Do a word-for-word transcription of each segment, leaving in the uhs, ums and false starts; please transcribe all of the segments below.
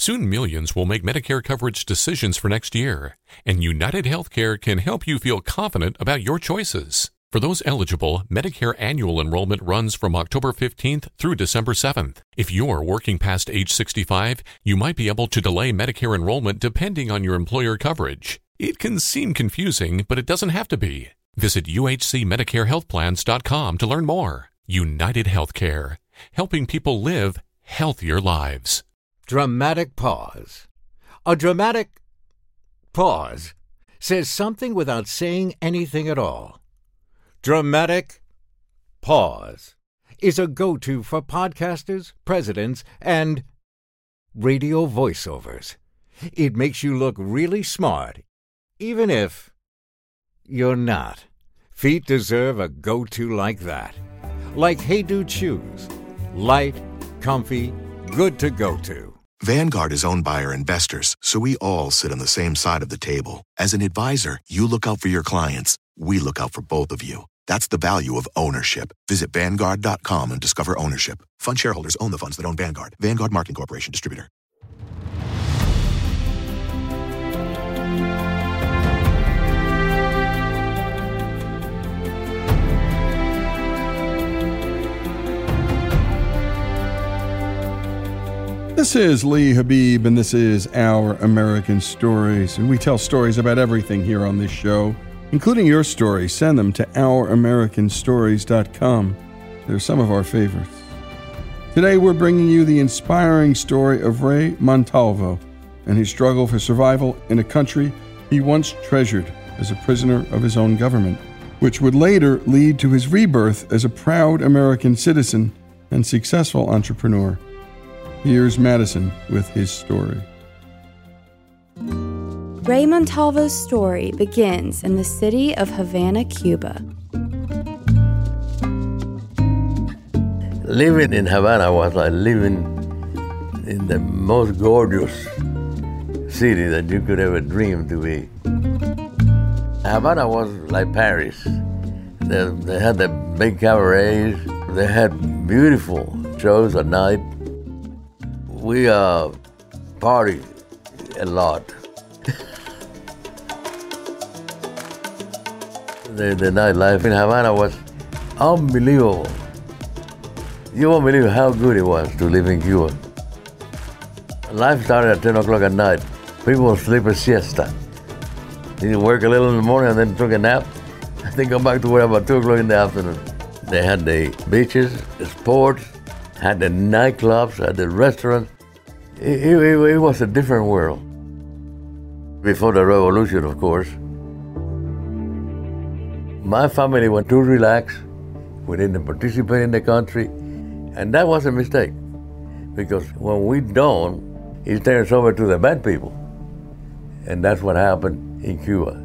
Soon millions will make Medicare coverage decisions for next year, and United Healthcare can help you feel confident about your choices. For those eligible, Medicare annual enrollment runs from October fifteenth through December seventh. If you're working past age sixty-five, you might be able to delay Medicare enrollment depending on your employer coverage. It can seem confusing, but it doesn't have to be. Visit U H C Medicare Health Plans dot com to learn more. United Healthcare, helping people live healthier lives. Dramatic pause. A dramatic pause says something without saying anything at all. Dramatic pause is a go-to for podcasters, presidents, and radio voiceovers. It makes you look really smart, even if you're not. Feet deserve a go-to like that. Like Hey Dude shoes. Light, comfy, good to go to. Vanguard is owned by our investors, so we all sit on the same side of the table. As an advisor, you look out for your clients. We look out for both of you. That's the value of ownership. Visit Vanguard dot com and discover ownership. Fund shareholders own the funds that own Vanguard. Vanguard Marketing Corporation Distributor. This is Lee Habib, and this is Our American Stories, and we tell stories about everything here on this show, including your stories. Send them to our american stories dot com. They're some of our favorites. Today we're bringing you the inspiring story of Ray Montalvo and his struggle for survival in a country he once treasured as a prisoner of his own government, which would later lead to his rebirth as a proud American citizen and successful entrepreneur. Here's Madison with his story. Ray Montalvo's story begins in the city of Havana, Cuba. Living in Havana was like living in the most gorgeous city that you could ever dream to be. Havana was like Paris. They, they had the big cabarets. They had beautiful shows at night. We uh, party a lot. the, the nightlife in Havana was unbelievable. You won't believe how good it was to live in Cuba. Life started at ten o'clock at night. People would sleep a siesta. They work a little in the morning and then took a nap. Then come back to work about two o'clock in the afternoon. They had the beaches, the sports, had the nightclubs, had the restaurants. It, it, it was a different world. Before the revolution, of course. My family went to relax. We didn't participate in the country. And that was a mistake. Because when we don't, it turns over to the bad people. And that's what happened in Cuba.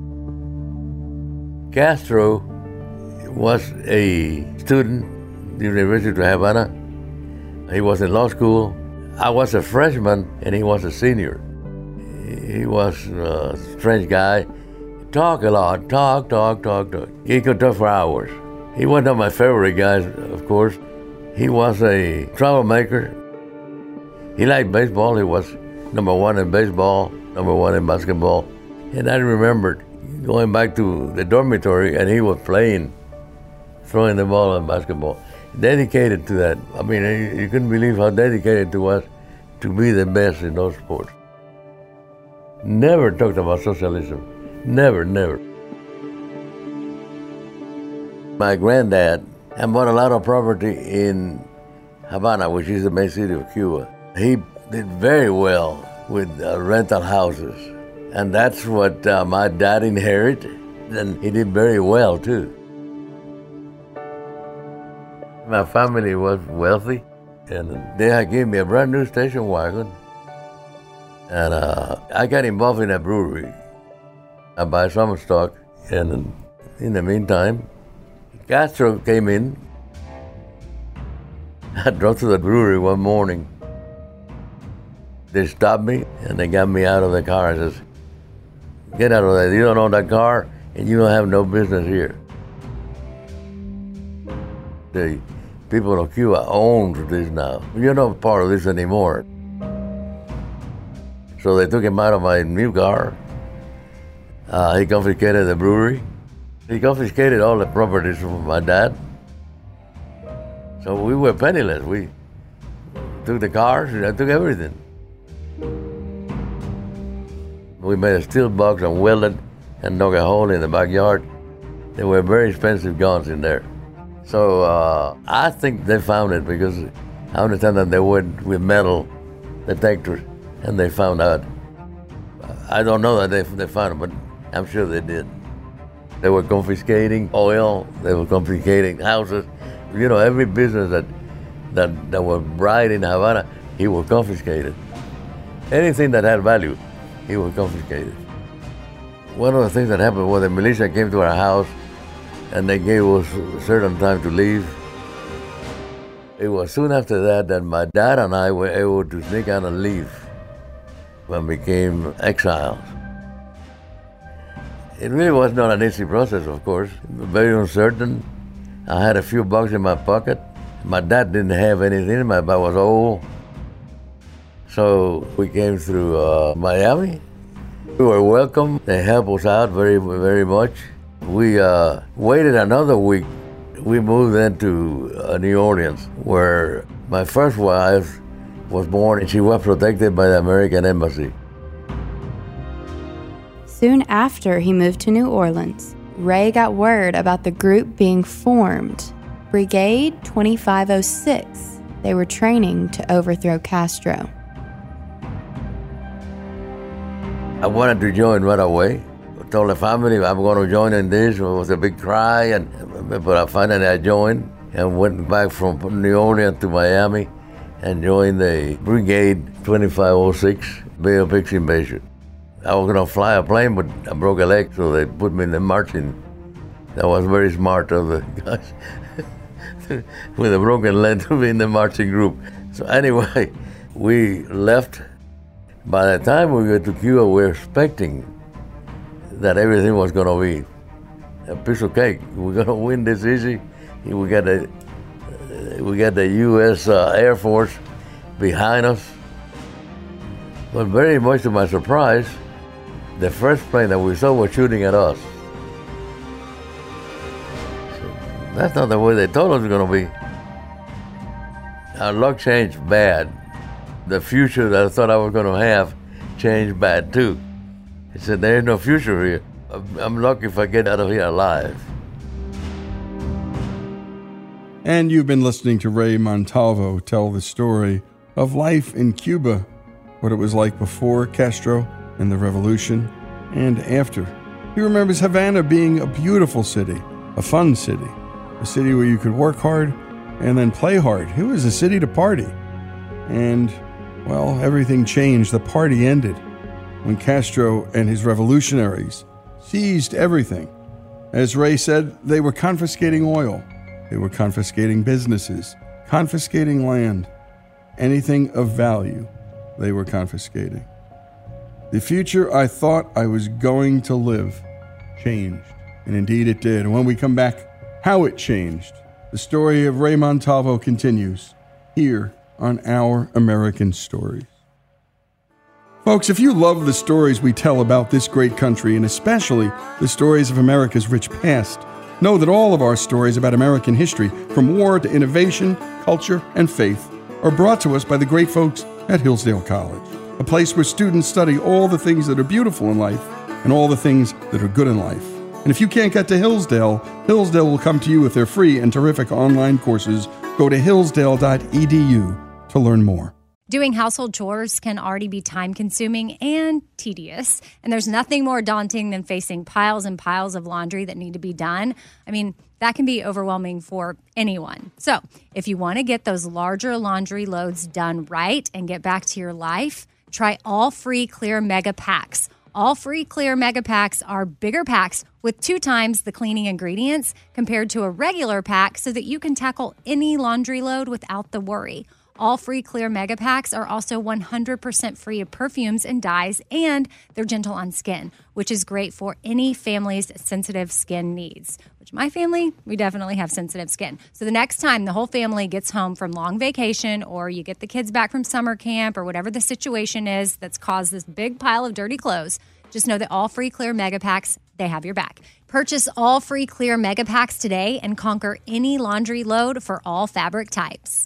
Castro was a student at the University of Havana. He was in law school. I was a freshman and he was a senior. He was a strange guy. Talk a lot, talk, talk, talk, talk. He could talk for hours. He wasn't one of my favorite guys, of course. He was a troublemaker. He liked baseball. He was number one in baseball, number one in basketball. And I remembered going back to the dormitory and he was playing, throwing the ball in basketball. Dedicated to that. I mean, you couldn't believe how dedicated he was to be the best in those sports. Never talked about socialism. Never, never. My granddad had bought a lot of property in Havana, which is the main city of Cuba. He did very well with uh, rental houses. And that's what uh, my dad inherited. And he did very well, too. My family was wealthy, and they had given me a brand new station wagon. And uh, I got involved in a brewery. I buy some stock, and in the meantime, Castro came in. I drove to the brewery one morning. They stopped me, and they got me out of the car and says, "Get out of there. You don't own that car, and you don't have no business here." The people of Cuba own this now. You're not part of this anymore. So they took him out of my new car. Uh, he confiscated the brewery. He confiscated all the properties from my dad. So we were penniless. We took the cars, and I took everything. We made a steel box and welded and dug a hole in the backyard. There were very expensive guns in there. So uh, I think they found it because I understand that they went with metal detectors and they found out. I don't know that they, they found it, but I'm sure they did. They were confiscating oil, they were confiscating houses. You know, every business that that, that was bright in Havana, he was confiscated. Anything that had value, he was confiscated. One of the things that happened was the militia came to our house and they gave us a certain time to leave. It was soon after that that my dad and I were able to sneak out and leave and became exiles. It really was not an easy process, of course, very uncertain. I had a few bucks in my pocket. My dad didn't have anything, my dad was old. So we came through uh, Miami. We were welcome. They helped us out very, very much. We uh, waited another week. We moved then to uh, New Orleans, where my first wife was born, and she was protected by the American Embassy. Soon after he moved to New Orleans, Ray got word about the group being formed, Brigade twenty-five oh six. They were training to overthrow Castro. I wanted to join right away. I told the family I'm going to join in this. It was a big cry, and but I finally I joined and went back from New Orleans to Miami and joined the Brigade twenty-five oh six Bay of Pigs invasion. I was going to fly a plane, but I broke a leg, so they put me in the marching. That was very smart of the guys with a broken leg to be in the marching group. So anyway, we left. By the time we got to Cuba, we were expecting that everything was going to be a piece of cake. We're going to win this easy. We got the we got the U S Uh, Air Force behind us. But very much to my surprise, the first plane that we saw was shooting at us. So that's not the way they told us it was going to be. Our luck changed bad. The future that I thought I was going to have changed bad too. He said, there ain't no future here. I'm lucky if I get out of here alive. And you've been listening to Ray Montalvo tell the story of life in Cuba, what it was like before Castro and the revolution, and after. He remembers Havana being a beautiful city, a fun city, a city where you could work hard and then play hard. It was a city to party. And, well, everything changed. The party ended when Castro and his revolutionaries seized everything. As Ray said, they were confiscating oil. They were confiscating businesses, confiscating land. Anything of value, they were confiscating. The future I thought I was going to live changed. And indeed it did. And when we come back, how it changed. The story of Ray Montalvo continues here on Our American Stories. Folks, if you love the stories we tell about this great country, and especially the stories of America's rich past, know that all of our stories about American history, from war to innovation, culture, and faith, are brought to us by the great folks at Hillsdale College, a place where students study all the things that are beautiful in life and all the things that are good in life. And if you can't get to Hillsdale, Hillsdale will come to you with their free and terrific online courses. Go to hillsdale dot e d u to learn more. Doing household chores can already be time-consuming and tedious, and there's nothing more daunting than facing piles and piles of laundry that need to be done. I mean, that can be overwhelming for anyone. So, if you want to get those larger laundry loads done right and get back to your life, try All Free Clear Mega Packs. All Free Clear Mega Packs are bigger packs with two times the cleaning ingredients compared to a regular pack so that you can tackle any laundry load without the worry. All Free Clear Mega Packs are also one hundred percent free of perfumes and dyes, and they're gentle on skin, which is great for any family's sensitive skin needs. Which my family, we definitely have sensitive skin. So the next time the whole family gets home from long vacation, or you get the kids back from summer camp, or whatever the situation is that's caused this big pile of dirty clothes, just know that All Free Clear Mega Packs, they have your back. Purchase All Free Clear Mega Packs today and conquer any laundry load for all fabric types.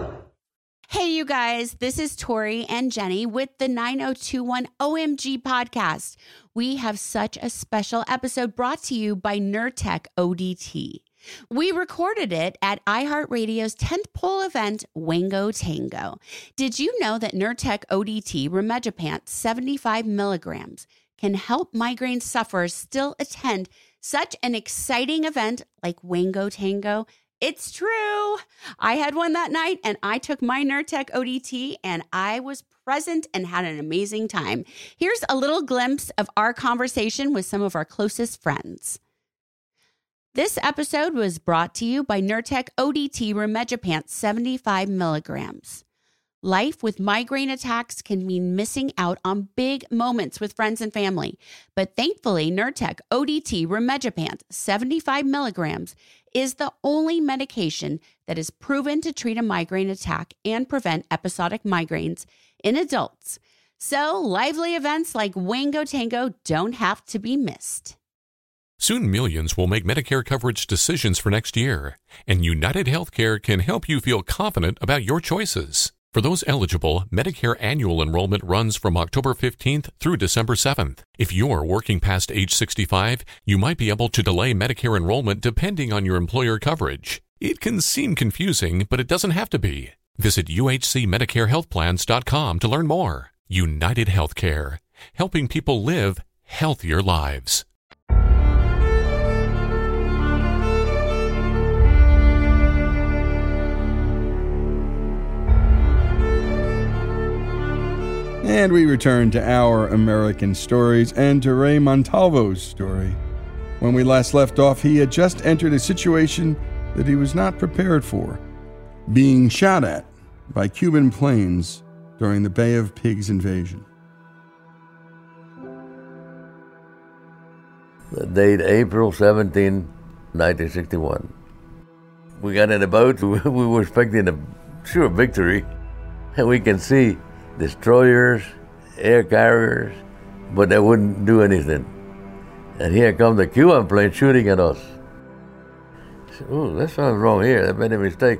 Hey, you guys, this is Tori and Jenny with the nine oh two one O M G podcast. We have such a special episode brought to you by Nurtec O D T. We recorded it at iHeartRadio's tenth pole event, Wango Tango. Did you know that Nurtec O D T Rimegepant seventy-five milligrams can help migraine sufferers still attend such an exciting event like Wango Tango? It's true. I had one that night, and I took my Nurtec O D T, and I was present and had an amazing time. Here's a little glimpse of our conversation with some of our closest friends. This episode was brought to you by Nurtec O D T Rimegepant seventy-five milligrams. Life with migraine attacks can mean missing out on big moments with friends and family. But thankfully, Nurtec O D T Rimegepant seventy-five milligrams is the only medication that is proven to treat a migraine attack and prevent episodic migraines in adults. So lively events like Wango Tango don't have to be missed. Soon millions will make Medicare coverage decisions for next year, and United Healthcare can help you feel confident about your choices. For those eligible, Medicare annual enrollment runs from October fifteenth through December seventh. If you're working past age sixty-five, you might be able to delay Medicare enrollment depending on your employer coverage. It can seem confusing, but it doesn't have to be. Visit U H C Medicare Health Plans dot com to learn more. United Healthcare, helping people live healthier lives. And we return to Our American Stories and to Ray Montalvo's story. When we last left off, he had just entered a situation that he was not prepared for, being shot at by Cuban planes during the Bay of Pigs invasion. The date, April seventeenth, nineteen sixty-one. We got in a boat. We were expecting a sure victory, and we can see destroyers, air carriers, but they wouldn't do anything. And here come the Cuban plane shooting at us. I said, oh, that sounds wrong here. They made a mistake.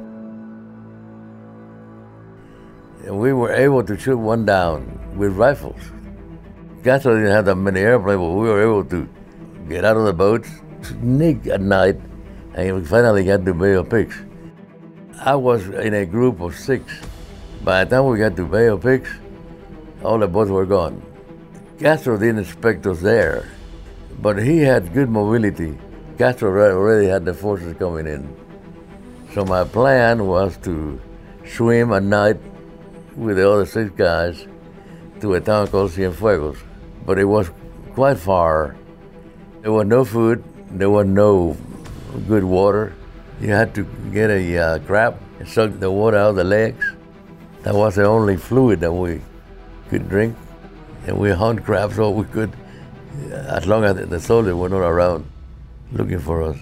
And we were able to shoot one down with rifles. Castro didn't have that many airplanes, but we were able to get out of the boat, sneak at night, and we finally got to Bay of Pigs. I was in a group of six. By the time we got to Bay of Pigs, all the boats were gone. Castro didn't expect us there, but he had good mobility. Castro already had the forces coming in. So my plan was to swim at night with the other six guys to a town called Cienfuegos. But it was quite far. There was no food, there was no good water. You had to get a uh, crab and suck the water out of the legs. That was the only fluid that we could drink. And we hunt crabs all we could, as long as the soldiers were not around looking for us.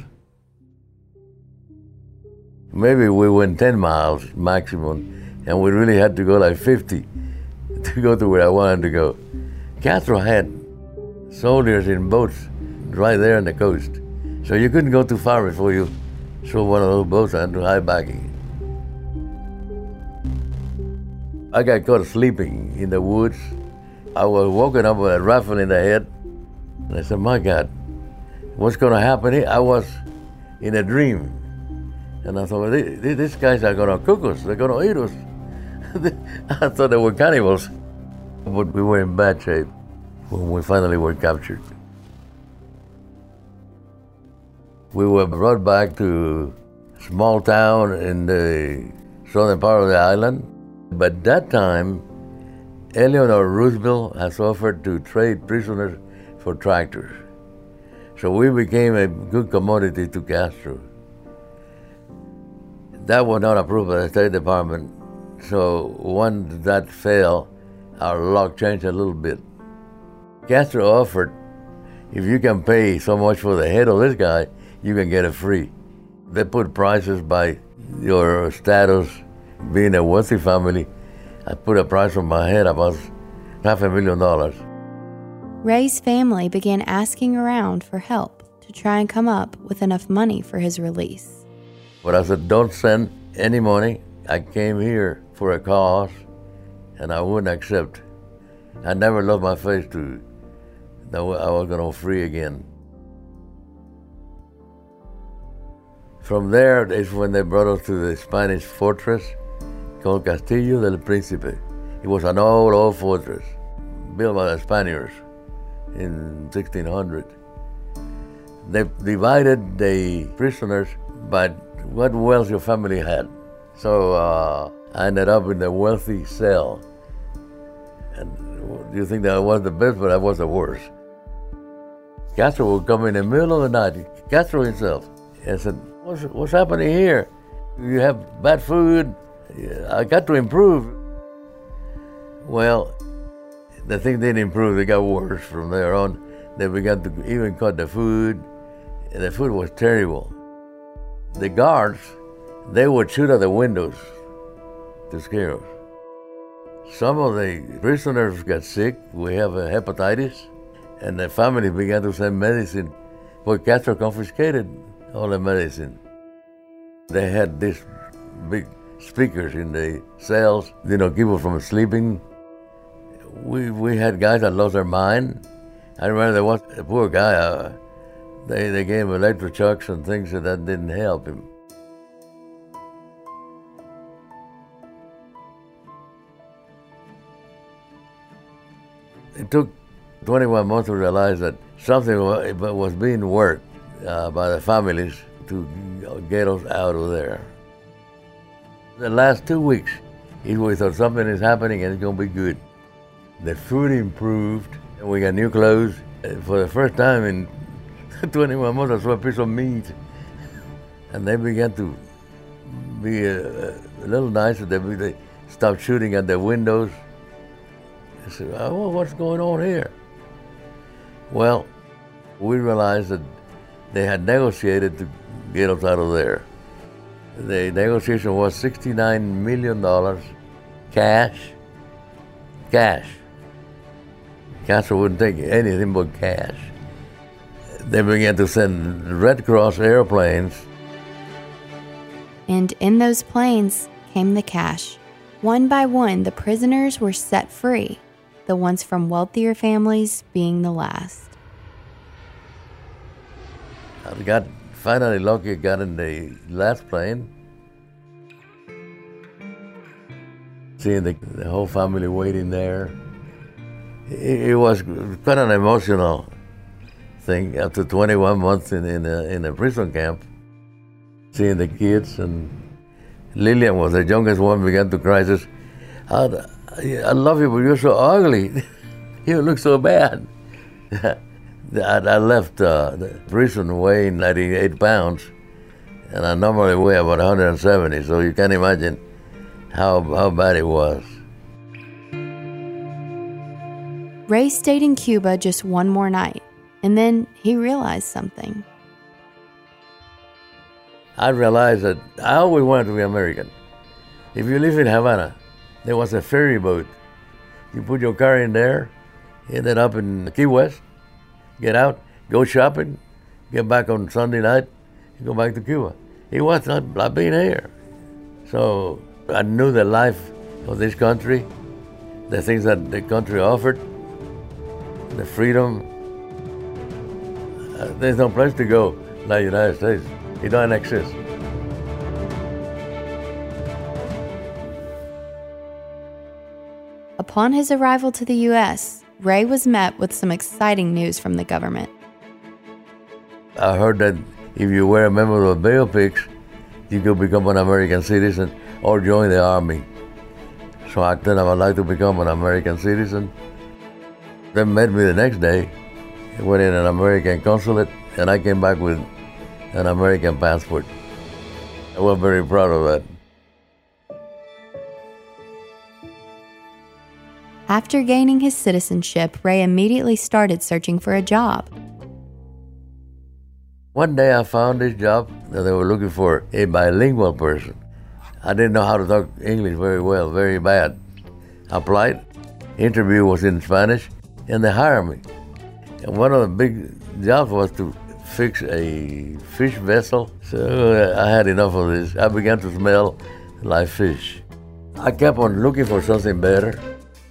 Maybe we went ten miles maximum, and we really had to go like fifty to go to where I wanted to go. Castro had soldiers in boats right there on the coast. So you couldn't go too far before you saw one of those boats and to hide back in. I got caught sleeping in the woods. I was woken up with a rifle in the head. And I said, my God, what's going to happen here? I was in a dream. And I thought, well, these guys are going to cook us. They're going to eat us. I thought they were cannibals. But we were in bad shape when we finally were captured. We were brought back to a small town in the southern part of the island. But that time, Eleanor Roosevelt has offered to trade prisoners for tractors. So we became a good commodity to Castro. That was not approved by the State Department, So once that failed, our luck changed a little bit. Castro offered, if you can pay so much for the head of this guy, you can get it free. They put prices by your status, being a wealthy family. I put a price on my head about half a million dollars. Ray's family began asking around for help to try and come up with enough money for his release. But I said, don't send any money. I came here for a cause, and I wouldn't accept. I never loved my face to that I was going to free again. From there is when they brought us to the Spanish fortress called Castillo del Príncipe. It was an old, old fortress built by the Spaniards in sixteen hundred. They divided the prisoners by what wealth your family had. So uh, I ended up in the wealthy cell. And you think that I was the best, but I was the worst. Castro would come in the middle of the night, Castro himself, and said, what's, what's happening here? You have bad food. I got to improve. Well, the thing didn't improve. They got worse from there on. They began to even cut the food, and the food was terrible. The guards, they would shoot at the windows to scare us. Some of the prisoners got sick. We have a hepatitis, and the family began to send medicine. But Castro confiscated all the medicine. They had these big speakers in the cells, you know, keep us from sleeping. We we had guys that lost their mind. I remember there was a poor guy, uh, they, they gave him electroshocks and things, and that didn't help him. It took twenty-one months to realize that something was being worked uh, by the families to get us out of there. The last two weeks, we thought something is happening and it's going to be good. The food improved, and we got new clothes. For the first time in twenty-one months, I saw a piece of meat. And they began to be a, a little nicer. They, they stopped shooting at the windows. I said, oh, what's going on here? Well, we realized that they had negotiated to get us out of there. The negotiation was sixty-nine million dollars cash. Cash. Castro wouldn't take anything but cash. They began to send Red Cross airplanes. And in those planes came the cash. One by one, the prisoners were set free, the ones from wealthier families being the last. I got finally lucky, got in the last plane. Seeing the, the whole family waiting there. It, it was quite an emotional thing after twenty-one months in, in, a, in a prison camp. Seeing the kids, and Lillian was the youngest one, began to cry. Says, I, I love you, but you're so ugly. You look so bad. I left uh, the prison weighing ninety-eight pounds, and I normally weigh about one hundred seventy, so you can imagine how, how bad it was. Ray stayed in Cuba just one more night, and then he realized something. I realized that I always wanted to be American. If you live in Havana, there was a ferry boat. You put your car in there, ended up in Key West, get out, go shopping, get back on Sunday night, and go back to Cuba. It was not like being here. So I knew the life of this country, the things that the country offered, the freedom. Uh, there's no place to go like the United States. It doesn't exist. Upon his arrival to the U S, Ray was met with some exciting news from the government. I heard that if you were a member of the Bay Pigs, you could become an American citizen or join the army. So I told them I'd like to become an American citizen. They met me the next day, went in an American consulate, and I came back with an American passport. I was very proud of that. After gaining his citizenship, Ray immediately started searching for a job. One day I found this job that they were looking for a bilingual person. I didn't know how to talk English very well, very bad. I applied, interview was in Spanish, and they hired me. And one of the big jobs was to fix a fish vessel. So I had enough of this. I began to smell like fish. I kept on looking for something better.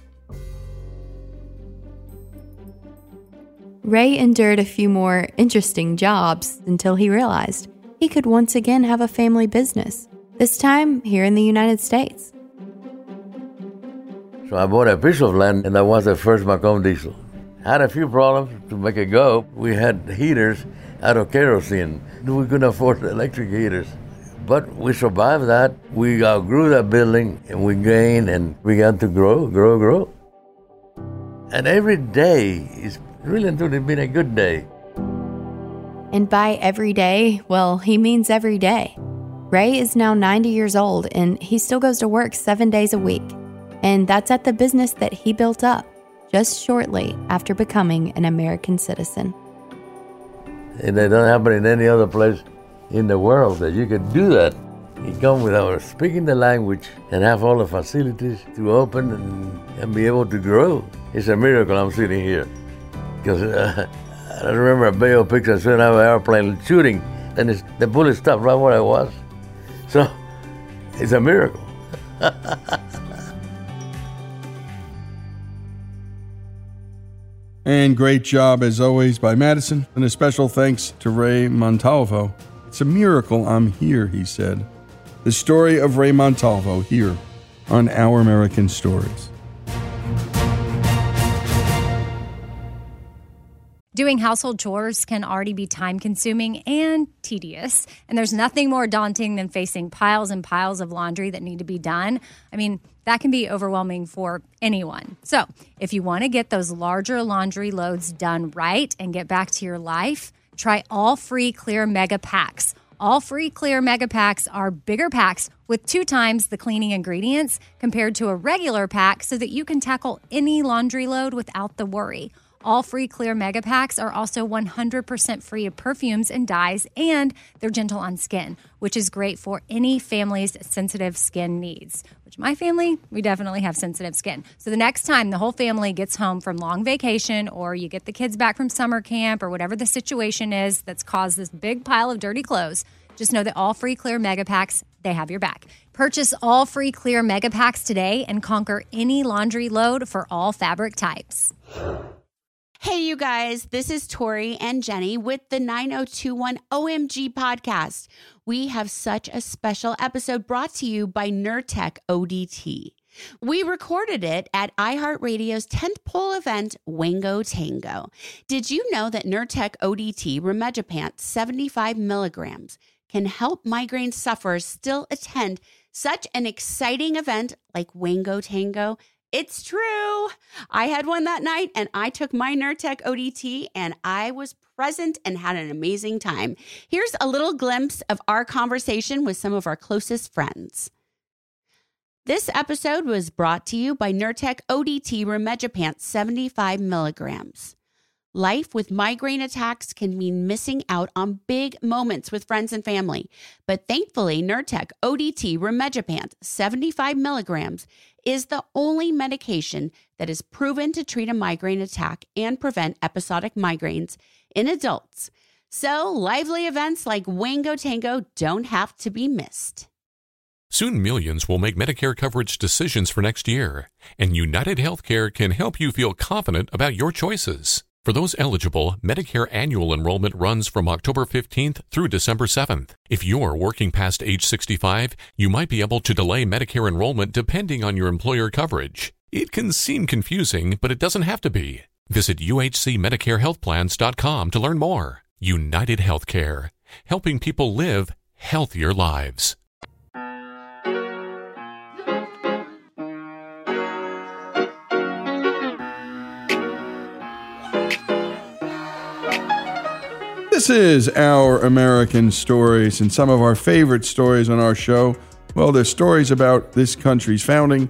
Ray endured a few more interesting jobs until he realized he could once again have a family business, this time here in the United States. So I bought a piece of land, and that was the first Macomb diesel. I had a few problems to make it go. We had heaters out of kerosene. We couldn't afford electric heaters. But we survived that. We outgrew that building, and we gained and began to grow, grow, grow. And every day is really and truly been a good day. And by every day, well, he means every day. Ray is now ninety years old, and he still goes to work seven days a week. And that's at the business that he built up just shortly after becoming an American citizen. And it doesn't happen in any other place in the world that you could do that. You come without speaking the language and have all the facilities to open and, and be able to grow. It's a miracle I'm sitting here. Because uh, I remember a Bayo picture, I saw an airplane shooting, and it's, the bullet stopped right where I was. So, it's a miracle. And great job, as always, by Madison. And a special thanks to Ray Montalvo. It's a miracle I'm here, he said. The story of Ray Montalvo here on Our American Stories. Doing household chores can already be time-consuming and tedious, and there's nothing more daunting than facing piles and piles of laundry that need to be done. I mean, that can be overwhelming for anyone. So, if you want to get those larger laundry loads done right and get back to your life, try All Free Clear Mega Packs. All Free Clear Mega Packs are bigger packs with two times the cleaning ingredients compared to a regular pack so that you can tackle any laundry load without the worry. All Free Clear Mega Packs are also one hundred percent free of perfumes and dyes, and they're gentle on skin, which is great for any family's sensitive skin needs. Which my family, we definitely have sensitive skin. So the next time the whole family gets home from long vacation, or you get the kids back from summer camp, or whatever the situation is that's caused this big pile of dirty clothes, just know that All Free Clear Mega Packs, they have your back. Purchase All Free Clear Mega Packs today and conquer any laundry load for all fabric types. Hey, you guys, this is Tori and Jenny with the nine oh two one O M G podcast. We have such a special episode brought to you by Nurtec O D T. We recorded it at iHeartRadio's tentpole event, Wango Tango. Did you know that Nurtec O D T Rimegepant seventy-five milligrams can help migraine sufferers still attend such an exciting event like Wango Tango? It's true. I had one that night, and I took my Nurtec O D T, and I was present and had an amazing time. Here's a little glimpse of our conversation with some of our closest friends. This episode was brought to you by Nurtec O D T Rimegepant seventy-five milligrams. Life with migraine attacks can mean missing out on big moments with friends and family. But thankfully, Nurtec O D T Rimegepant seventy-five milligrams is the only medication that is proven to treat a migraine attack and prevent episodic migraines in adults. So lively events like Wango Tango don't have to be missed. Soon millions will make Medicare coverage decisions for next year, and United Healthcare can help you feel confident about your choices. For those eligible, Medicare annual enrollment runs from October fifteenth through December seventh. If you're working past age sixty-five, you might be able to delay Medicare enrollment depending on your employer coverage. It can seem confusing, but it doesn't have to be. Visit U H C Medicare Health Plans dot com to learn more. United Healthcare, helping people live healthier lives. This is Our American Stories, and some of our favorite stories on our show, well, they're stories about this country's founding,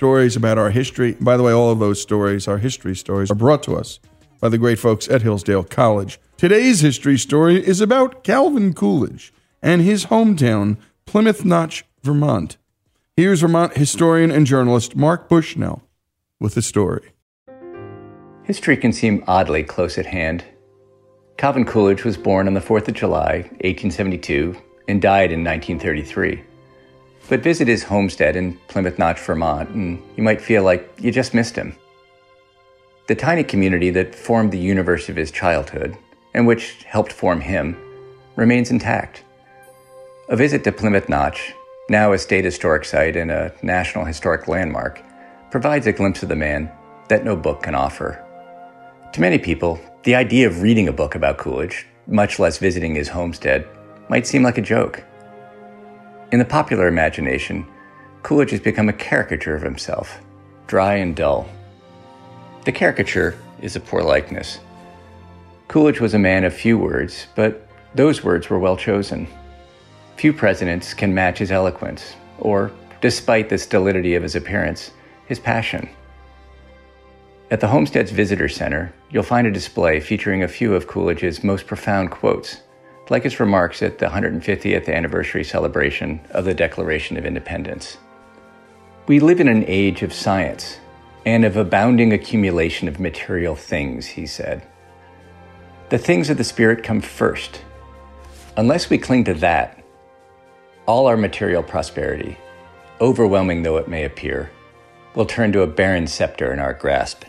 stories about our history. By the way, all of those stories, our history stories, are brought to us by the great folks at Hillsdale College. Today's history story is about Calvin Coolidge and his hometown, Plymouth Notch, Vermont. Here's Vermont historian and journalist Mark Bushnell with the story. History can seem oddly close at hand. Calvin Coolidge was born on the fourth of July, eighteen seventy-two, and died in nineteen thirty-three. But visit his homestead in Plymouth Notch, Vermont, and you might feel like you just missed him. The tiny community that formed the universe of his childhood, and which helped form him, remains intact. A visit to Plymouth Notch, now a state historic site and a National Historic Landmark, provides a glimpse of the man that no book can offer. To many people, the idea of reading a book about Coolidge, much less visiting his homestead, might seem like a joke. In the popular imagination, Coolidge has become a caricature of himself, dry and dull. The caricature is a poor likeness. Coolidge was a man of few words, but those words were well chosen. Few presidents can match his eloquence, or, despite the stolidity of his appearance, his passion. At the Homestead's Visitor Center, you'll find a display featuring a few of Coolidge's most profound quotes, like his remarks at the one hundred fiftieth anniversary celebration of the Declaration of Independence. We live in an age of science and of abounding accumulation of material things, he said. The things of the spirit come first. Unless we cling to that, all our material prosperity, overwhelming though it may appear, will turn to a barren scepter in our grasp.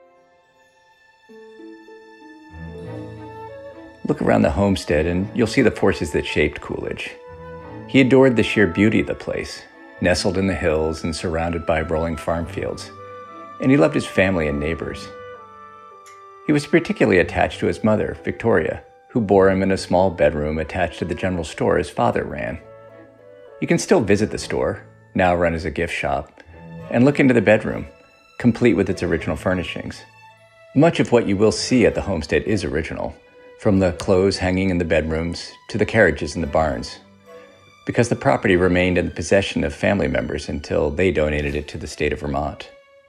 Look around the homestead and you'll see the forces that shaped Coolidge. He adored the sheer beauty of the place, nestled in the hills and surrounded by rolling farm fields, and he loved his family and neighbors. He was particularly attached to his mother, Victoria, who bore him in a small bedroom attached to the general store his father ran. You can still visit the store, now run as a gift shop, and look into the bedroom, complete with its original furnishings. Much of what you will see at the homestead is original, from the clothes hanging in the bedrooms to the carriages in the barns, because the property remained in the possession of family members until they donated it to the state of Vermont.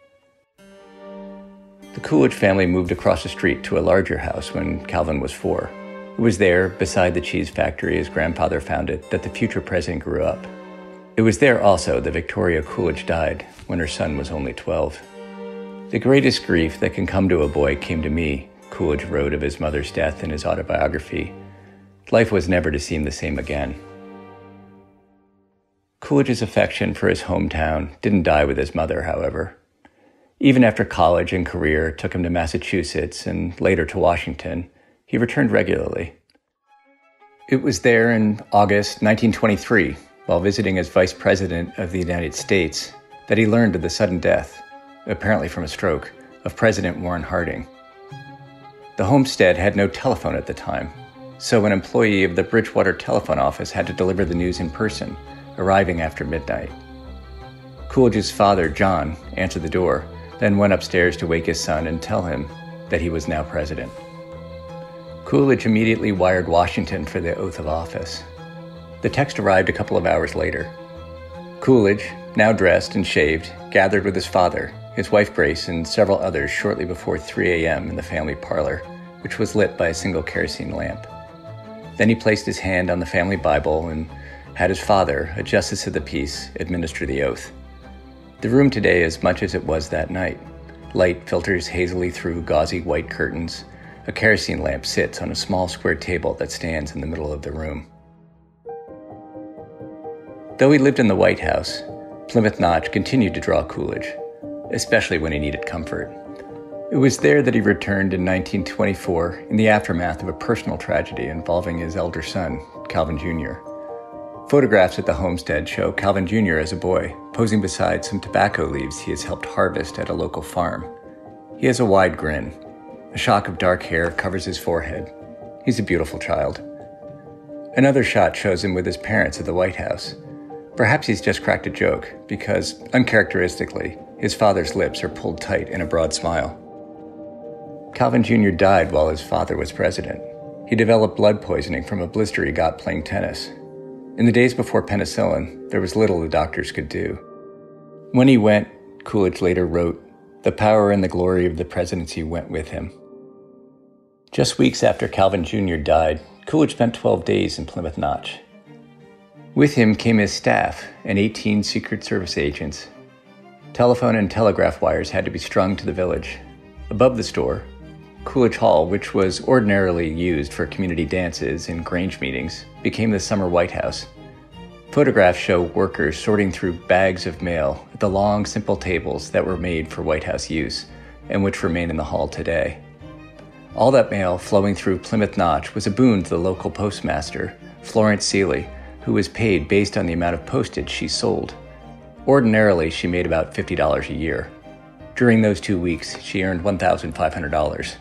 The Coolidge family moved across the street to a larger house when Calvin was four. It was there, beside the cheese factory his grandfather founded, that the future president grew up. It was there also that Victoria Coolidge died when her son was only twelve. The greatest grief that can come to a boy came to me, Coolidge wrote of his mother's death in his autobiography. Life was never to seem the same again. Coolidge's affection for his hometown didn't die with his mother, however. Even after college and career took him to Massachusetts and later to Washington, he returned regularly. It was there in August nineteen twenty-three, while visiting as Vice President of the United States, that he learned of the sudden death, apparently from a stroke, of President Warren Harding. The homestead had no telephone at the time, so an employee of the Bridgewater telephone office had to deliver the news in person, arriving after midnight. Coolidge's father, John, answered the door, then went upstairs to wake his son and tell him that he was now president. Coolidge immediately wired Washington for the oath of office. The text arrived a couple of hours later. Coolidge, now dressed and shaved, gathered with his father, his wife Grace, and several others shortly before three a.m. in the family parlor, which was lit by a single kerosene lamp. Then he placed his hand on the family Bible and had his father, a justice of the peace, administer the oath. The room today is much as it was that night. Light filters hazily through gauzy white curtains. A kerosene lamp sits on a small square table that stands in the middle of the room. Though he lived in the White House, Plymouth Notch continued to draw Coolidge, especially when he needed comfort. It was there that he returned in nineteen twenty-four in the aftermath of a personal tragedy involving his elder son, Calvin Junior Photographs at the homestead show Calvin Junior as a boy, posing beside some tobacco leaves he has helped harvest at a local farm. He has a wide grin. A shock of dark hair covers his forehead. He's a beautiful child. Another shot shows him with his parents at the White House. Perhaps he's just cracked a joke, because, uncharacteristically, his father's lips are pulled tight in a broad smile. Calvin Junior died while his father was president. He developed blood poisoning from a blister he got playing tennis. In the days before penicillin, there was little the doctors could do. When he went, Coolidge later wrote, "The power and the glory of the presidency went with him." Just weeks after Calvin Junior died, Coolidge spent twelve days in Plymouth Notch. With him came his staff and eighteen Secret Service agents. Telephone and telegraph wires had to be strung to the village. Above the store, Coolidge Hall, which was ordinarily used for community dances and Grange meetings, became the summer White House. Photographs show workers sorting through bags of mail at the long, simple tables that were made for White House use and which remain in the hall today. All that mail flowing through Plymouth Notch was a boon to the local postmaster, Florence Seeley, who was paid based on the amount of postage she sold. Ordinarily, she made about fifty dollars a year. During those two weeks, she earned one thousand five hundred dollars.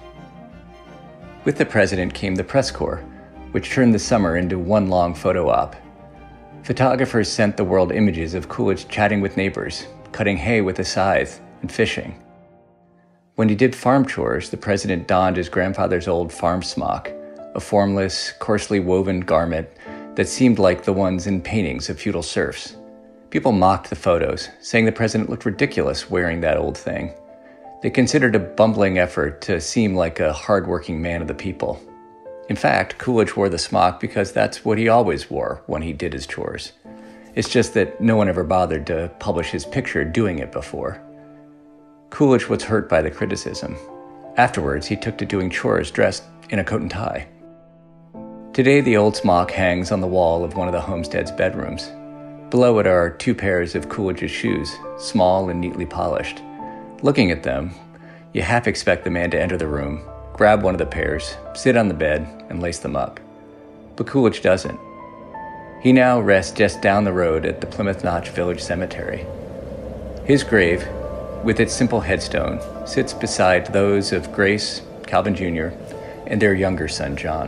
With the president came the press corps, which turned the summer into one long photo op. Photographers sent the world images of Coolidge chatting with neighbors, cutting hay with a scythe, and fishing. When he did farm chores, the president donned his grandfather's old farm smock, a formless, coarsely woven garment that seemed like the ones in paintings of feudal serfs. People mocked the photos, saying the president looked ridiculous wearing that old thing. They considered a bumbling effort to seem like a hard-working man of the people. In fact, Coolidge wore the smock because that's what he always wore when he did his chores. It's just that no one ever bothered to publish his picture doing it before. Coolidge was hurt by the criticism. Afterwards, he took to doing chores dressed in a coat and tie. Today, the old smock hangs on the wall of one of the homestead's bedrooms. Below it are two pairs of Coolidge's shoes, small and neatly polished. Looking at them, you half expect the man to enter the room, grab one of the pairs, sit on the bed, and lace them up. But Coolidge doesn't. He now rests just down the road at the Plymouth Notch Village Cemetery. His grave, with its simple headstone, sits beside those of Grace, Calvin Junior, and their younger son, John.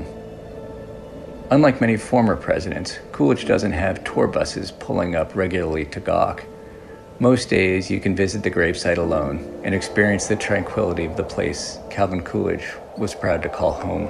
Unlike many former presidents, Coolidge doesn't have tour buses pulling up regularly to gawk. Most days you can visit the gravesite alone and experience the tranquility of the place Calvin Coolidge was proud to call home.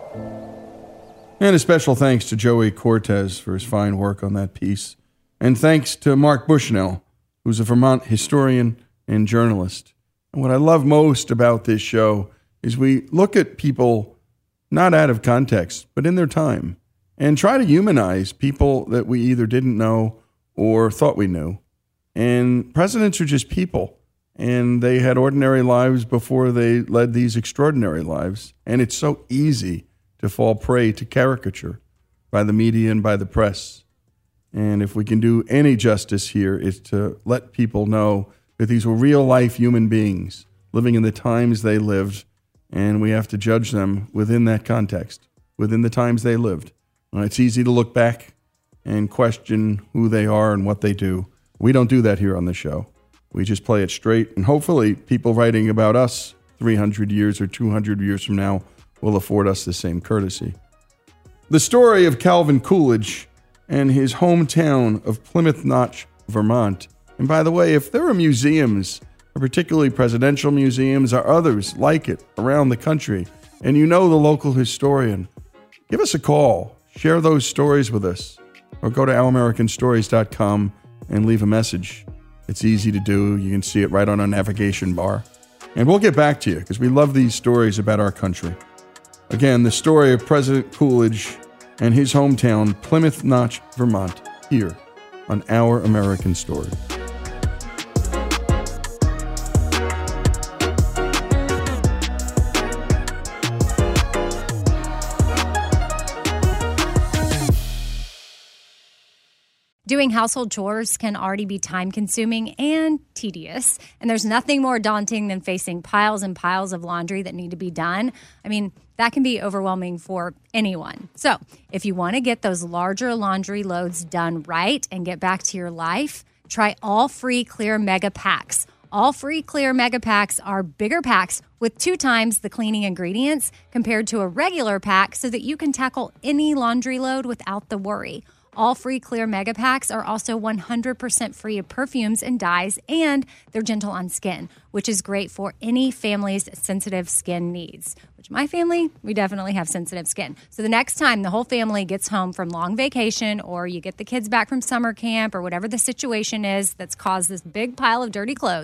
And a special thanks to Joey Cortez for his fine work on that piece. And thanks to Mark Bushnell, who's a Vermont historian and journalist. And what I love most about this show is we look at people not out of context, but in their time, and try to humanize people that we either didn't know or thought we knew. And presidents are just people, and they had ordinary lives before they led these extraordinary lives. And it's so easy to fall prey to caricature by the media and by the press. And if we can do any justice here, it's to let people know that these were real-life human beings living in the times they lived, and we have to judge them within that context, within the times they lived. Uh, it's easy to look back and question who they are and what they do. We don't do that here on the show. We just play it straight, and hopefully people writing about us three hundred years or two hundred years from now will afford us the same courtesy. The story of Calvin Coolidge and his hometown of Plymouth Notch, Vermont. And by the way, if there are museums, particularly presidential museums or others like it around the country, and you know the local historian, give us a call. Share those stories with us, or go to our american stories dot com and leave a message. It's easy to do. You can see it right on our navigation bar. And we'll get back to you because we love these stories about our country. Again, the story of President Coolidge and his hometown, Plymouth Notch, Vermont, here on Our American Story. Doing household chores can already be time-consuming and tedious, and there's nothing more daunting than facing piles and piles of laundry that need to be done. I mean, that can be overwhelming for anyone. So, if you want to get those larger laundry loads done right and get back to your life, try All Free Clear Mega Packs. All Free Clear Mega Packs are bigger packs with two times the cleaning ingredients compared to a regular pack so that you can tackle any laundry load without the worry. All Free Clear Mega Packs are also one hundred percent free of perfumes and dyes, and they're gentle on skin, which is great for any family's sensitive skin needs. Which my family, we definitely have sensitive skin. So the next time the whole family gets home from long vacation, or you get the kids back from summer camp, or whatever the situation is that's caused this big pile of dirty clothes,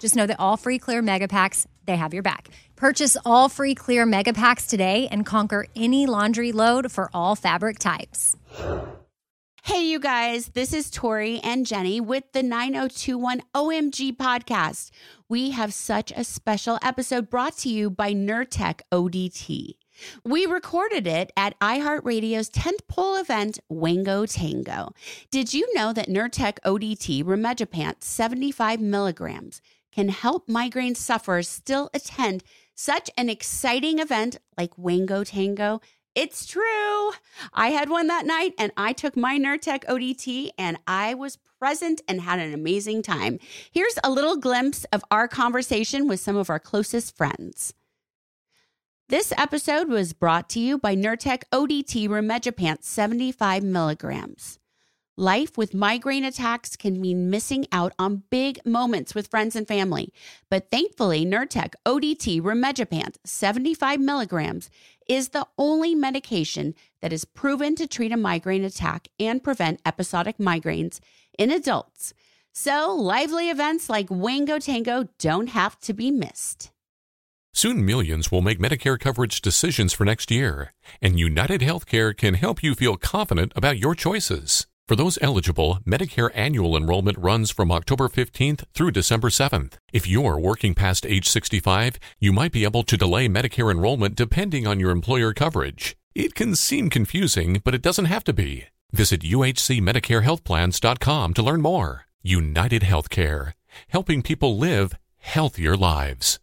Just know that all free clear mega packs, they have your back. Purchase all free clear mega packs today and conquer any laundry load for all fabric types. Hey, you guys, this is Tori and Jenny with the nine oh two one O M G podcast. We have such a special episode brought to you by Nurtec O D T. We recorded it at iHeartRadio's tenth pole event, Wango Tango. Did you know that Nurtec O D T rimegepant seventy-five milligrams can help migraine sufferers still attend such an exciting event like Wango Tango? It's true. I had one that night and I took my Nurtec O D T and I was present and had an amazing time. Here's a little glimpse of our conversation with some of our closest friends. This episode was brought to you by Nurtec O D T rimegepant seventy-five milligrams. Life with migraine attacks can mean missing out on big moments with friends and family. But thankfully, Nurtec O D T rimegepant seventy-five milligrams is the only medication that is proven to treat a migraine attack and prevent episodic migraines in adults. So lively events like Wango Tango don't have to be missed. Soon millions will make Medicare coverage decisions for next year, and United Healthcare can help you feel confident about your choices. For those eligible, Medicare annual enrollment runs from October fifteenth through December seventh. If you're working past age sixty-five, you might be able to delay Medicare enrollment depending on your employer coverage. It can seem confusing, but it doesn't have to be. Visit U H C Medicare Health Plans dot com to learn more. United Healthcare, helping people live healthier lives.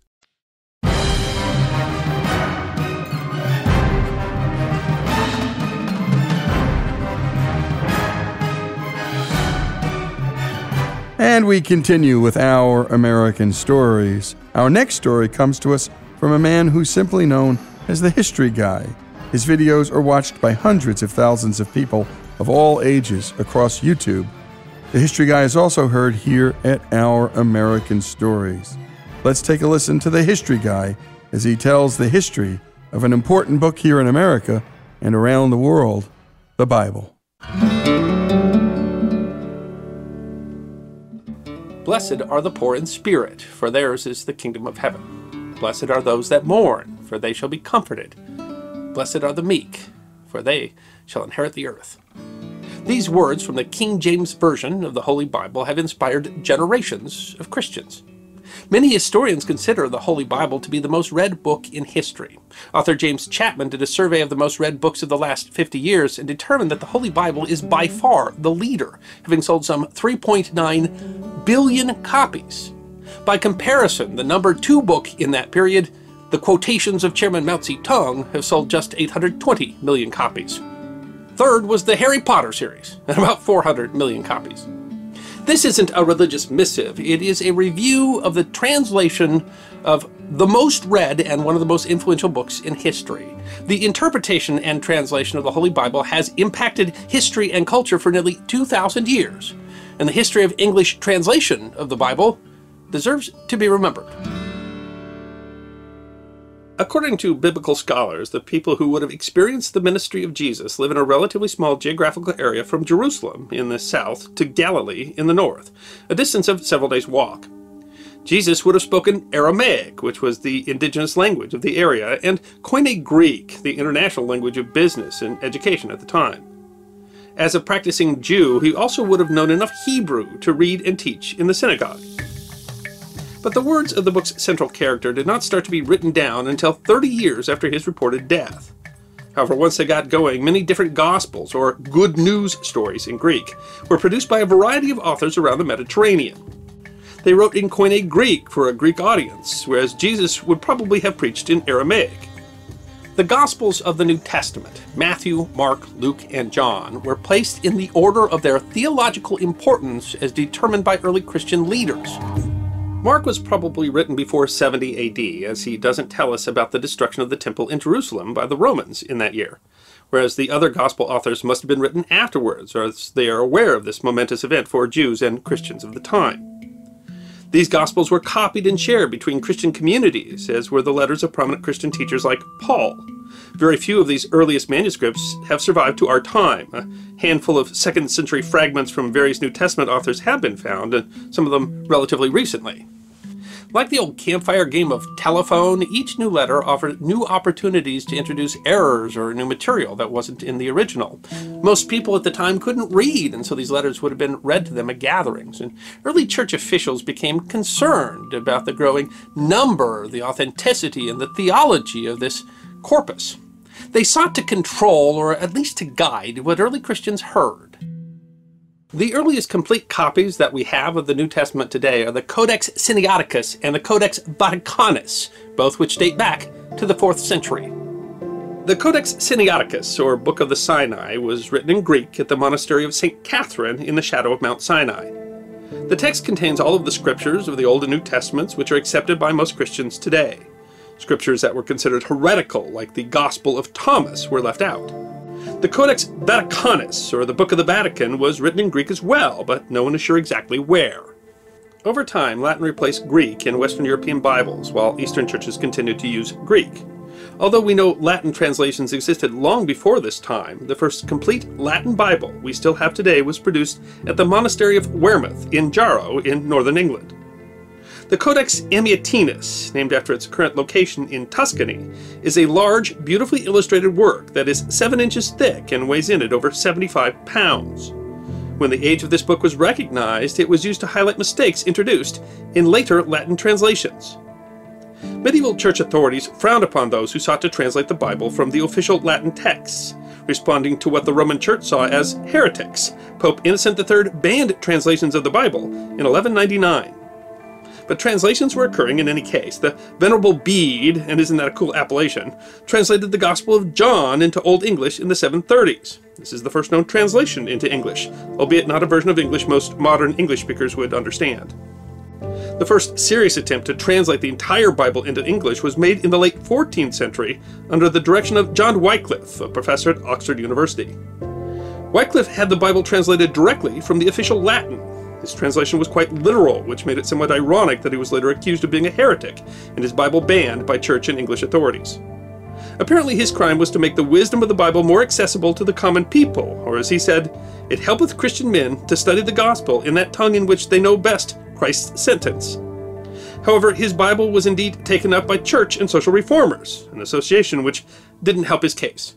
And we continue with Our American Stories. Our next story comes to us from a man who's simply known as the History Guy. His videos are watched by hundreds of thousands of people of all ages across YouTube. The History Guy is also heard here at Our American Stories. Let's take a listen to the History Guy as he tells the history of an important book here in America and around the world, the Bible. Blessed are the poor in spirit, for theirs is the kingdom of heaven. Blessed are those that mourn, for they shall be comforted. Blessed are the meek, for they shall inherit the earth. These words from the King James Version of the Holy Bible have inspired generations of Christians. Many historians consider the Holy Bible to be the most read book in history. Author James Chapman did a survey of the most read books of the last fifty years and determined that the Holy Bible is by far the leader, having sold some three point nine billion copies. By comparison, the number two book in that period, The Quotations of Chairman Mao Zedong, have sold just eight hundred twenty million copies. Third was the Harry Potter series, at about four hundred million copies. This isn't a religious missive. It is a review of the translation of the most read and one of the most influential books in history. The interpretation and translation of the Holy Bible has impacted history and culture for nearly two thousand years, and the history of English translation of the Bible deserves to be remembered. According to biblical scholars, the people who would have experienced the ministry of Jesus live in a relatively small geographical area from Jerusalem in the south to Galilee in the north, a distance of several days' walk. Jesus would have spoken Aramaic, which was the indigenous language of the area, and Koine Greek, the international language of business and education at the time. As a practicing Jew, he also would have known enough Hebrew to read and teach in the synagogue. But the words of the book's central character did not start to be written down until thirty years after his reported death. However, once they got going, many different Gospels, or good news stories in Greek, were produced by a variety of authors around the Mediterranean. They wrote in Koine Greek for a Greek audience, whereas Jesus would probably have preached in Aramaic. The Gospels of the New Testament, Matthew, Mark, Luke, and John, were placed in the order of their theological importance as determined by early Christian leaders. Mark was probably written before seventy A D, as he doesn't tell us about the destruction of the temple in Jerusalem by the Romans in that year, whereas the other gospel authors must have been written afterwards, or as they are aware of this momentous event for Jews and Christians of the time. These gospels were copied and shared between Christian communities, as were the letters of prominent Christian teachers like Paul. Very few of these earliest manuscripts have survived to our time. A handful of second century fragments from various New Testament authors have been found, and some of them relatively recently. Like the old campfire game of telephone, each new letter offered new opportunities to introduce errors or new material that wasn't in the original. Most people at the time couldn't read, and so these letters would have been read to them at gatherings. And early church officials became concerned about the growing number, the authenticity, and the theology of this corpus. They sought to control, or at least to guide, what early Christians heard. The earliest complete copies that we have of the New Testament today are the Codex Sinaiticus and the Codex Vaticanus, both which date back to the fourth century. The Codex Sinaiticus, or Book of the Sinai, was written in Greek at the monastery of Saint Catherine in the shadow of Mount Sinai. The text contains all of the scriptures of the Old and New Testaments, which are accepted by most Christians today. Scriptures that were considered heretical, like the Gospel of Thomas, were left out. The Codex Vaticanus, or the Book of the Vatican, was written in Greek as well, but no one is sure exactly where. Over time, Latin replaced Greek in Western European Bibles, while Eastern churches continued to use Greek. Although we know Latin translations existed long before this time, the first complete Latin Bible we still have today was produced at the monastery of Wearmouth in Jarrow in northern England. The Codex Amiatinus, named after its current location in Tuscany, is a large, beautifully illustrated work that is seven inches thick and weighs in at over seventy-five pounds. When the age of this book was recognized, it was used to highlight mistakes introduced in later Latin translations. Medieval church authorities frowned upon those who sought to translate the Bible from the official Latin texts, responding to what the Roman Church saw as heretics. Pope Innocent the Third banned translations of the Bible in eleven ninety-nine. But translations were occurring in any case. The Venerable Bede, and isn't that a cool appellation, translated the Gospel of John into Old English in the seven thirties. This is the first known translation into English, albeit not a version of English most modern English speakers would understand. The first serious attempt to translate the entire Bible into English was made in the late fourteenth century under the direction of John Wycliffe, a professor at Oxford University. Wycliffe had the Bible translated directly from the official Latin. His translation was quite literal, which made it somewhat ironic that he was later accused of being a heretic and his Bible banned by church and English authorities. Apparently his crime was to make the wisdom of the Bible more accessible to the common people, or as he said, "It helpeth Christian men to study the gospel in that tongue in which they know best Christ's sentence." However, his Bible was indeed taken up by church and social reformers, an association which didn't help his case.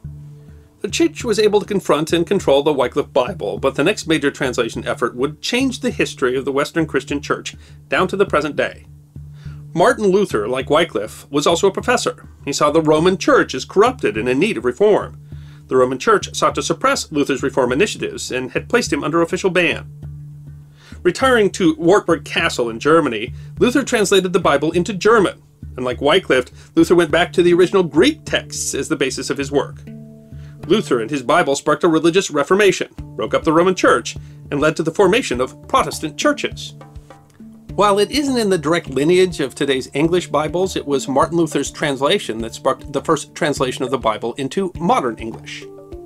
The church was able to confront and control the Wycliffe Bible, but the next major translation effort would change the history of the Western Christian Church down to the present day. Martin Luther, like Wycliffe, was also a professor. He saw the Roman Church as corrupted and in need of reform. The Roman Church sought to suppress Luther's reform initiatives and had placed him under official ban. Retiring to Wartburg Castle in Germany, Luther translated the Bible into German, and like Wycliffe, Luther went back to the original Greek texts as the basis of his work. Luther and his Bible sparked a religious reformation, broke up the Roman Church, and led to the formation of Protestant churches. While it isn't in the direct lineage of today's English Bibles, it was Martin Luther's translation that sparked the first translation of the Bible into modern English.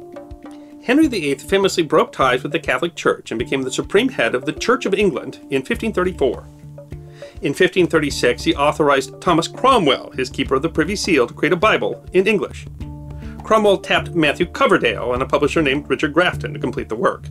Henry the Eighth famously broke ties with the Catholic Church and became the supreme head of the Church of England in fifteen thirty-four. In fifteen thirty-six, he authorized Thomas Cromwell, his keeper of the Privy Seal, to create a Bible in English. Cromwell tapped Matthew Coverdale and a publisher named Richard Grafton to complete the work.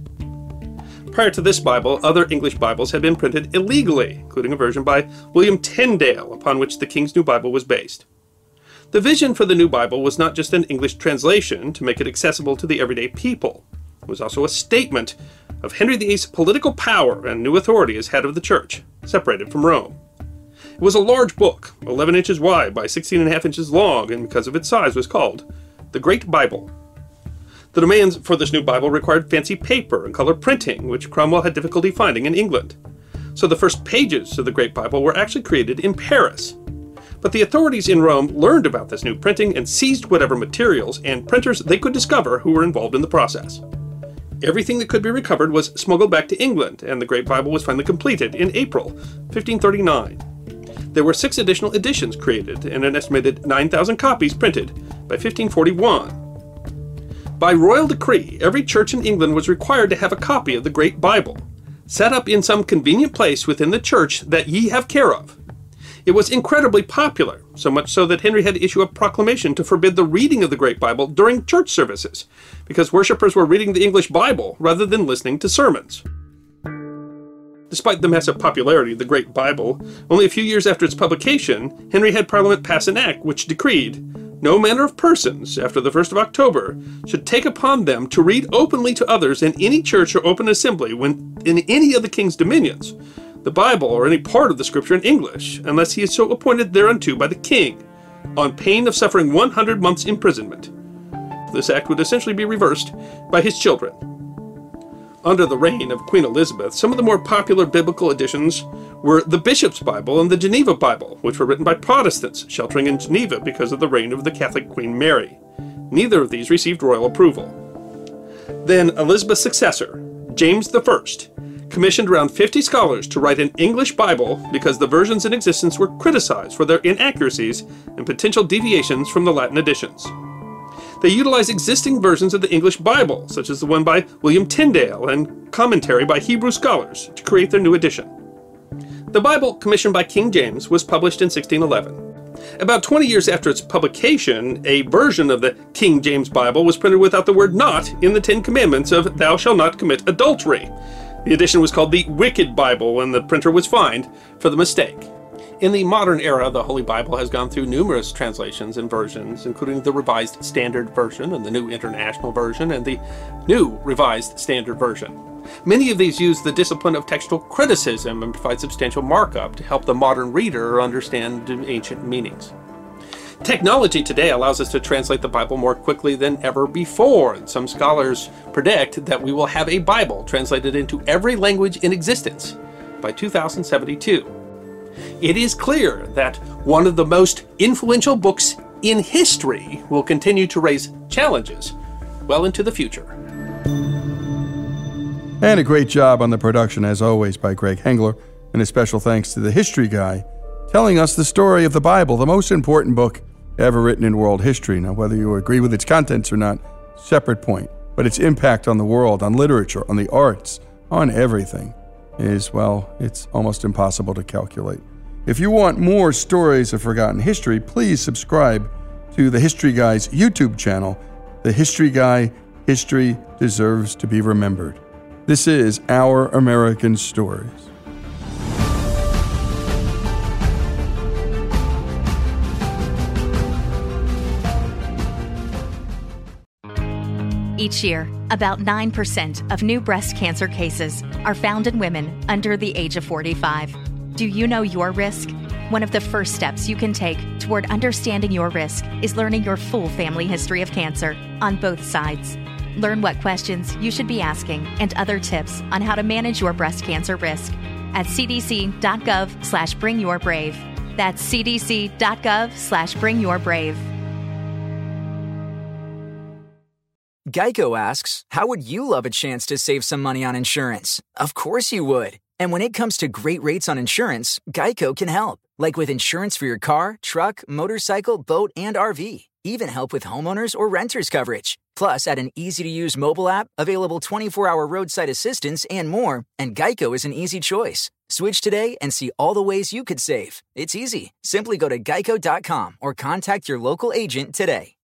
Prior to this Bible, other English Bibles had been printed illegally, including a version by William Tyndale, upon which the King's New Bible was based. The vision for the New Bible was not just an English translation to make it accessible to the everyday people. It was also a statement of Henry the Eighth's political power and new authority as head of the Church, separated from Rome. It was a large book, eleven inches wide by sixteen and a half inches long, and because of its size was called the Great Bible. The demands for this new Bible required fancy paper and color printing, which Cromwell had difficulty finding in England. So the first pages of the Great Bible were actually created in Paris. But the authorities in Rome learned about this new printing and seized whatever materials and printers they could discover who were involved in the process. Everything that could be recovered was smuggled back to England, and the Great Bible was finally completed in April fifteen thirty-nine. There were six additional editions created and an estimated nine thousand copies printed by fifteen forty-one. By royal decree, every church in England was required to have a copy of the Great Bible, set up in some convenient place within the church that ye have care of. It was incredibly popular, so much so that Henry had to issue a proclamation to forbid the reading of the Great Bible during church services, because worshippers were reading the English Bible rather than listening to sermons. Despite the massive popularity of the Great Bible, only a few years after its publication, Henry had Parliament pass an act which decreed, "No manner of persons, after the first of October, should take upon them to read openly to others in any church or open assembly when in any of the king's dominions, the Bible or any part of the Scripture in English, unless he is so appointed thereunto by the king, on pain of suffering one hundred months' imprisonment." This act would essentially be reversed by his children. Under the reign of Queen Elizabeth, some of the more popular biblical editions were the Bishop's Bible and the Geneva Bible, which were written by Protestants sheltering in Geneva because of the reign of the Catholic Queen Mary. Neither of these received royal approval. Then Elizabeth's successor, James the First, commissioned around fifty scholars to write an English Bible because the versions in existence were criticized for their inaccuracies and potential deviations from the Latin editions. They utilized existing versions of the English Bible, such as the one by William Tyndale and commentary by Hebrew scholars, to create their new edition. The Bible, commissioned by King James, was published in sixteen eleven. About twenty years after its publication, a version of the King James Bible was printed without the word "not" in the Ten Commandments of "Thou shalt not commit adultery." The edition was called the Wicked Bible, and the printer was fined for the mistake. In the modern era, the Holy Bible has gone through numerous translations and versions, including the Revised Standard Version and the New International Version and the New Revised Standard Version. Many of these use the discipline of textual criticism and provide substantial markup to help the modern reader understand ancient meanings. Technology today allows us to translate the Bible more quickly than ever before, and some scholars predict that we will have a Bible translated into every language in existence by two thousand seventy-two. It is clear that one of the most influential books in history will continue to raise challenges well into the future. And a great job on the production, as always, by Greg Hengler, and a special thanks to the History Guy, telling us the story of the Bible, the most important book ever written in world history. Now, whether you agree with its contents or not, separate point, but its impact on the world, on literature, on the arts, on everything is, well, it's almost impossible to calculate. If you want more stories of forgotten history, please subscribe to the History Guy's YouTube channel. The History Guy, History Deserves to be Remembered. This is Our American Stories. Each year, about nine percent of new breast cancer cases are found in women under the age of forty-five. Do you know your risk? One of the first steps you can take toward understanding your risk is learning your full family history of cancer on both sides. Learn what questions you should be asking and other tips on how to manage your breast cancer risk at cdc.gov slash bring your brave. That's cdc.gov slash bring your brave. Geico asks, how would you love a chance to save some money on insurance? Of course you would. And when it comes to great rates on insurance, Geico can help. Like with insurance for your car, truck, motorcycle, boat, and R V. Even help with homeowners or renters coverage. Plus, add an easy-to-use mobile app, available twenty-four hour roadside assistance, and more, and Geico is an easy choice. Switch today and see all the ways you could save. It's easy. Simply go to geico dot com or contact your local agent today.